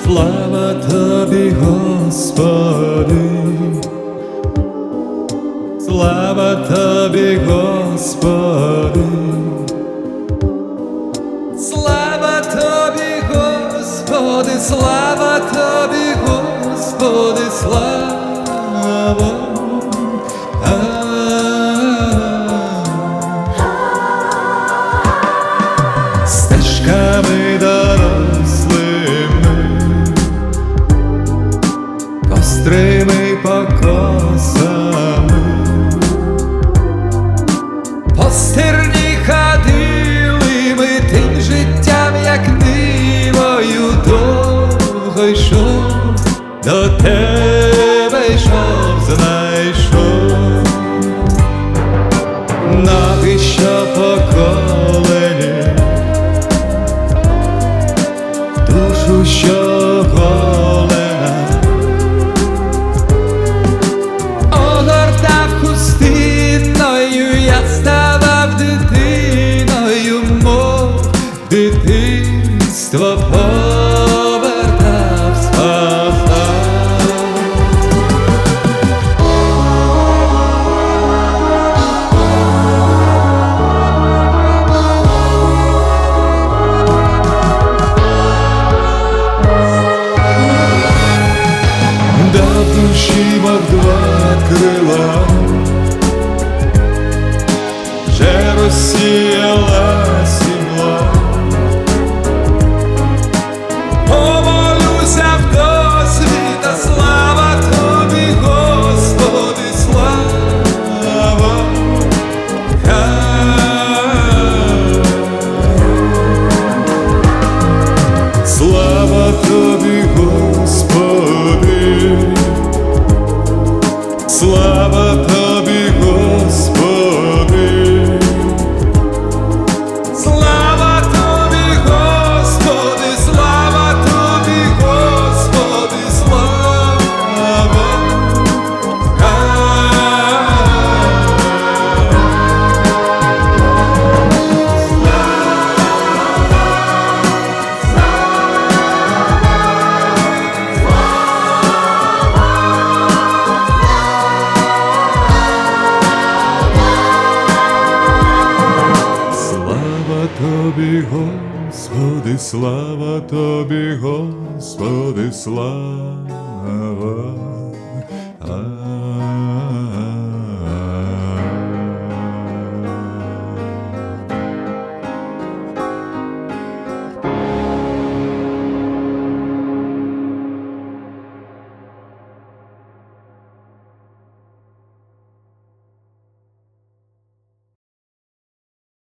Слава Тобі, Господи, слава Тобі, Господи, слава Тобі, Господи, слава Тобі, Господи, слава. Стежками дорослими, гострими покосами, по стерні ходили ми тим життям, як нивою довго йшов, до тебе йшов, знайшов. Ноги, що поколені, душу, що голена, огортав хустиною, я ставав дитиною, мов дитинство повертав, спасав. Дав душі, мов два крила, вже розсіялась імла. Помолюся в досвіта, слава Тобі, Господи, слава. Слава Тобі, Господи, слава Тобі, Господи, слава Тобі, Господи, слава Тобі, Господи, слава. Слава Тобі, Господи, слава Тобі, Господи, слава.